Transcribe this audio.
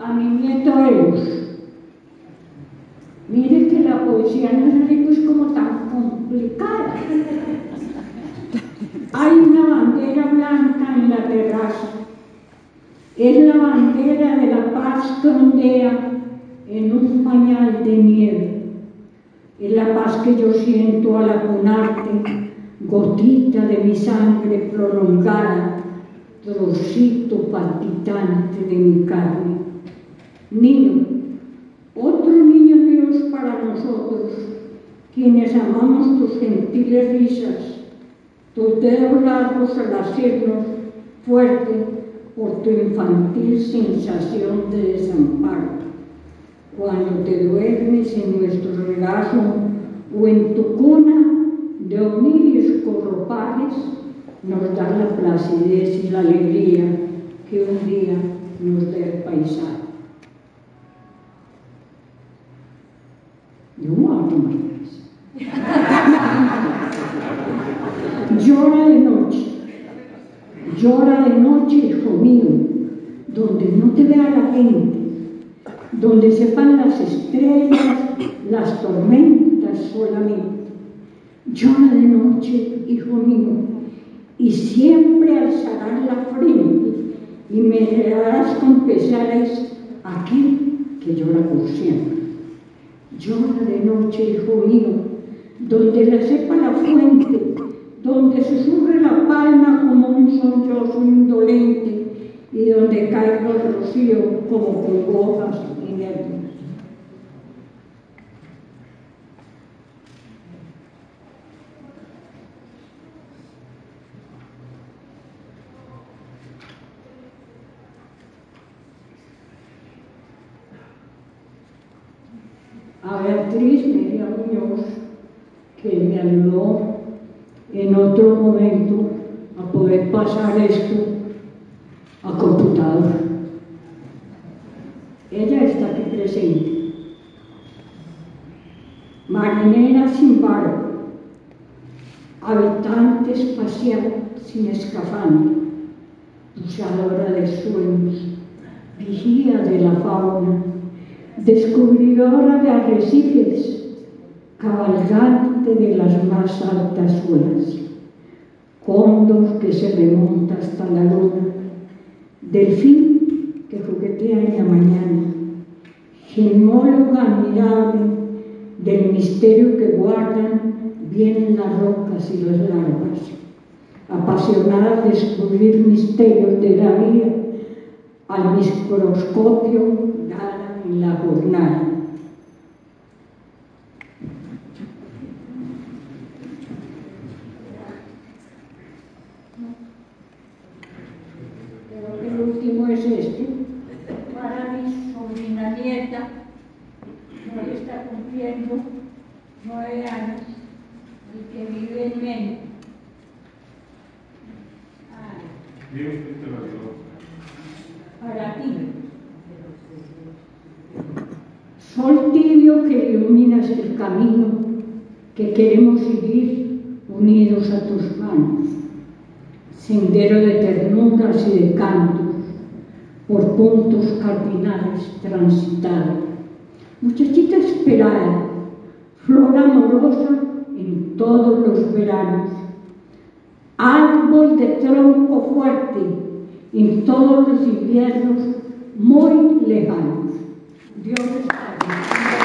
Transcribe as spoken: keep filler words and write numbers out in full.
a mi nieto Eus. Mire que la poesía en los ricos es como tan complicada. Hay una bandera blanca en la terraza. Es la bandera de la paz que ondea en un pañal de nieve. Es la paz que yo siento al apunarte, gotita de mi sangre prolongada, trocito palpitante de mi carne. Niño, otro niño Dios para nosotros, quienes amamos tus gentiles risas, tus dedos largos al asirnos fuerte por tu infantil sensación de desamparo. Cuando te duermes en nuestro regazo o en tu cuna de oníris corropajes, nos da la placidez y la alegría que un día nos dé el paisaje. Yo no hablo más. Llora de noche, llora de noche, hijo mío, donde no te vea la gente, donde sepan las estrellas, las tormentas solamente. Llora de noche, hijo mío, y siempre alzarás la frente y me darás con pesares aquel que llora por siempre. Llora de noche, hijo mío, donde la sepa la fuente, donde susurre la palma como un sollozo indolente y donde caiga el rocío como congojas inertes. A Beatriz Media Muñoz, que me ayudó en otro momento a poder pasar esto a computador. Ella está aquí presente. Marinera sin barco, habitante espacial sin escafandra, luchadora de sueños, vigía de la fauna, descubridora de arrecifes, cabalgante de las más altas olas, cóndor que se remonta hasta la luna, delfín que juguetea en la mañana, gemóloga admirable del misterio que guardan bien las rocas y las larvas, apasionada de descubrir misterios de la vida al microscopio dada en la jornada. Creo que el último es este, para mi sobrina nieta, que hoy está cumpliendo nueve años y que vive en México. Para ti. Sol tibio que iluminas el camino que queremos seguir unidos a tus manos, sendero de ternuras y de cantos, por puntos cardinales transitados, muchachita esperada, flor amorosa en todos los veranos, árbol de tronco fuerte en todos los inviernos muy lejanos. Dios está bien.